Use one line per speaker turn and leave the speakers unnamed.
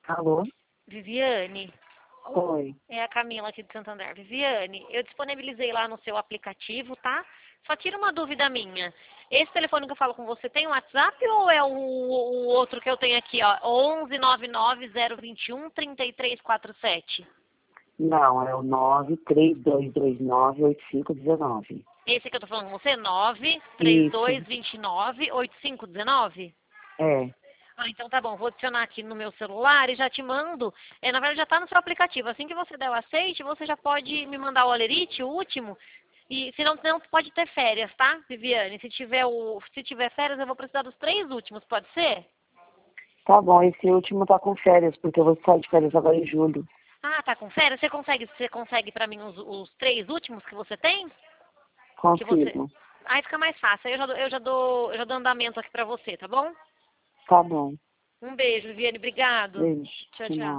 Alô?
Viviane,
Oi.
é a Camila aqui de Santander. Viviane, eu disponibilizei lá no seu aplicativo, tá? Só tira uma dúvida minha. Esse telefone que eu falo com você tem o WhatsApp ou é o outro que eu tenho aqui, ó? 11 99021 3347.
Não, é o 932298519.
Esse que eu tô falando com você?
Isso.
932298519?
É.
Ah, então tá bom. Vou adicionar aqui no meu celular e já te mando. Na verdade, já tá no seu aplicativo. Assim que você der o aceite, você já pode me mandar o Alerite, o último. E se não pode ter férias, tá, Viviane? Se tiver férias, eu vou precisar dos 3 últimos, pode ser?
Tá bom, esse último tá com férias, porque eu vou sair de férias agora em julho.
Ah, tá com férias? Você consegue para mim os 3 últimos que você tem? Que você.
Consigo.
Aí fica mais fácil. Aí eu já dou andamento aqui pra você, tá bom?
Tá bom.
Um beijo, Viviane. Obrigado.
Beijo.
Tchau,
De
tchau.
nada.